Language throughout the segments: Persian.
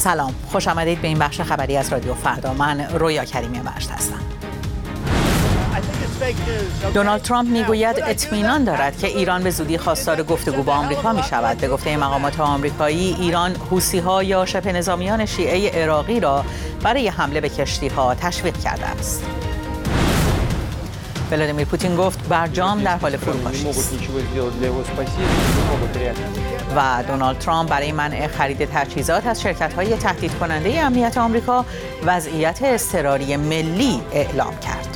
سلام، خوش آمدید به این بخش خبری از رادیو فردا. من رویا کریمی مجد هستم. دونالد ترامپ میگوید اطمینان دارد که ایران به زودی خواستار گفتگو با آمریکا می شود. به گفته مقامات آمریکایی، ایران حوثی‌ها یا شبه نظامیان شیعه عراقی را برای حمله به کشتی‌ها تشویق کرده است. ولادیمیر پوتین گفت برجام در حال فروپاشی است. و دونالد ترامپ برای منع خرید تجهیزات از شرکت‌های تهدید کننده امنیت آمریکا وضعیت اضطراری ملی اعلام کرد.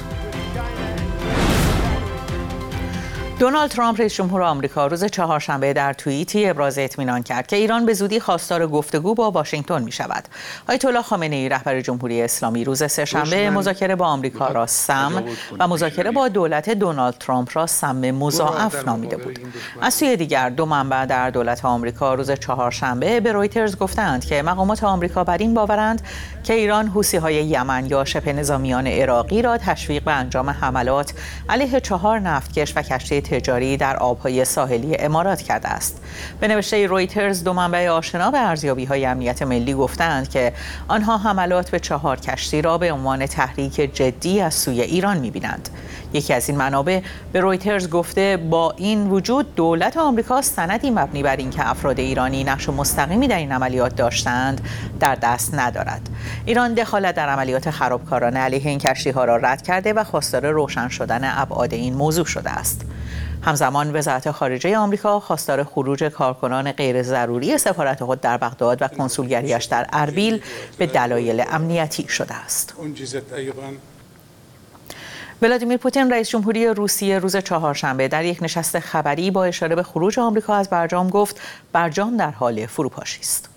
دونالد ترامپ رئیس جمهور آمریکا روز چهارشنبه در توییتی ابراز اطمینان کرد که ایران به زودی خواستار گفتگو با واشنگتن می شود. آیت الله خامنه‌ای رهبر جمهوری اسلامی روز سه‌شنبه مذاکره با آمریکا را سم و مذاکره با دولت دونالد ترامپ را سم مضاعف نامیده بود. از سوی دیگر دو منبع در دولت آمریکا روز چهارشنبه به رویترز گفتند که مقامات آمریکا بر این باورند که ایران حوثی‌های یمن یا شبه نظامیان عراقی را تشویق به انجام حملات علیه 4 نفتکش و کشتی تجاری در آبهای ساحلی امارات کرده است. به نوشته رویترز دو منبع آشنا به ارزیابی‌های امنیت ملی گفتند که آنها حملات به 4 کشتی را به عنوان تحریک جدی از سوی ایران می‌بینند. یکی از این منابع به رویترز گفته با این وجود دولت آمریکا سندی مبنی بر اینکه افراد ایرانی نقش مستقیمی در این عملیات داشتند در دست ندارد. ایران دخالت در عملیات خرابکارانه علیه این کشتی‌ها را رد کرده و خواستار روشن شدن ابعاد این موضوع شده است. همزمان وزارت خارجه آمریکا خواستار خروج کارکنان غیر ضروری سفارت خود در بغداد و کنسولگریش در اربیل به دلایل امنیتی شده است. ولادیمیر پوتین رئیس جمهوری روسیه روز چهارشنبه در یک نشست خبری با اشاره به خروج آمریکا از برجام گفت برجام در حال فروپاشی است.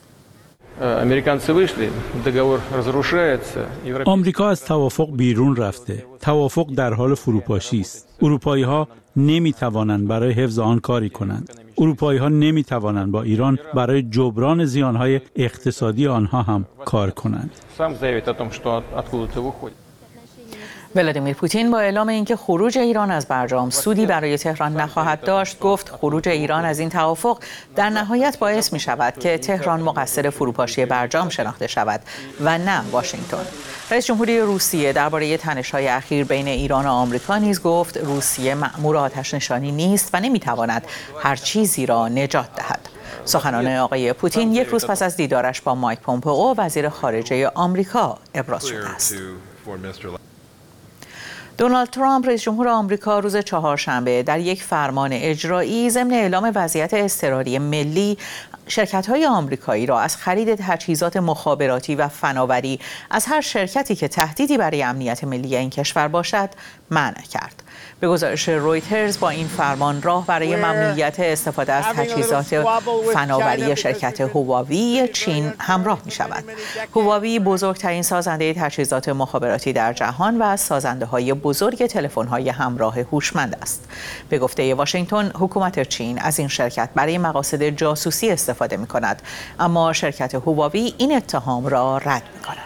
آمریکا از توافق بیرون رفته. توافق در حال فروپاشی است. اروپایی‌ها نمی‌توانند برای حفظ آن کاری کنند. اروپایی‌ها نمی‌توانند با ایران برای جبران زیان‌های اقتصادی آنها هم کار کنند. ولادیمیر پوتین با اعلام اینکه خروج ایران از برجام سودی برای تهران نخواهد داشت، گفت خروج ایران از این توافق در نهایت باعث می شود که تهران مقصر فروپاشی برجام شناخته شود و نه واشنگتن. رئیس جمهوری روسیه درباره تنش‌های اخیر بین ایران و آمریکا نیز گفت روسیه مأمور آتش نشانی نیست و نمی تواند هر چیزی را نجات دهد. سخنان آقای پوتین یک روز پس از دیدارش با مایک پومپئو وزیر خارجه آمریکا ابراز شده است. دونالد ترامپ رئیس جمهور آمریکا روز چهارشنبه در یک فرمان اجرایی ضمن اعلام وضعیت اضطراری ملی شرکت‌های آمریکایی را از خرید تجهیزات مخابراتی و فناوری از هر شرکتی که تهدیدی برای امنیت ملی این کشور باشد منع کرد. به گزارش رویترز با این فرمان راه برای ممنوعیت استفاده از تجهیزات فناوری شرکت هواوی چین همراه می شود. هواوی بزرگترین سازنده تجهیزات مخابراتی در جهان و از سازنده‌های بزرگ تلفن‌های همراه هوشمند است. به گفته واشنگتن، حکومت چین از این شرکت برای مقاصد جاسوسی استفاده می کند، اما شرکت هواوی این اتهام را رد می کند.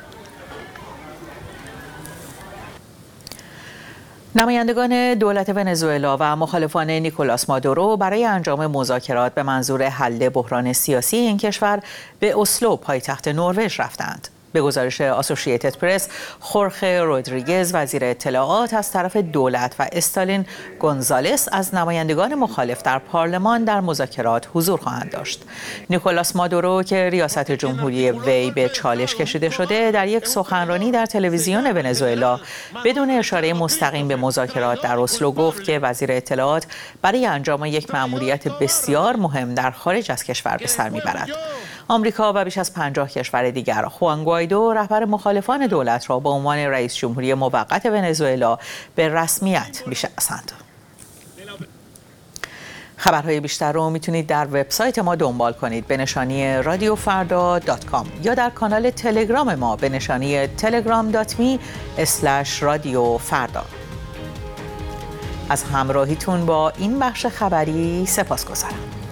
نمایندگان دولت ونزوئلا و مخالفان نیکولاس مادورو برای انجام مذاکرات به منظور حل بحران سیاسی این کشور به اسلو پایتخت نروژ رفتند. به گزارش آسوشییتد پرس، خورخه رودریگز وزیر اطلاعات از طرف دولت و استالین گونزالس از نمایندگان مخالف در پارلمان در مذاکرات حضور خواهند داشت. نیکولاس مادورو که ریاست جمهوری وی به چالش کشیده شده، در یک سخنرانی در تلویزیون ونزوئلا بدون اشاره مستقیم به مذاکرات در اسلو گفت که وزیر اطلاعات برای انجام یک مأموریت بسیار مهم در خارج از کشور به سر میبرد. آمریکا و بیش از 50 کشور دیگر خوان گوایدو رهبر مخالفان دولت را به عنوان رئیس جمهوری موقت ونزوئلا به رسمیت میشناسند. خبرهای بیشتر رو میتونید در وبسایت ما دنبال کنید به نشانی radioffarda.com یا در کانال تلگرام ما به نشانی telegram.me/radiofarda. از همراهیتون با این بخش خبری سپاسگزارم.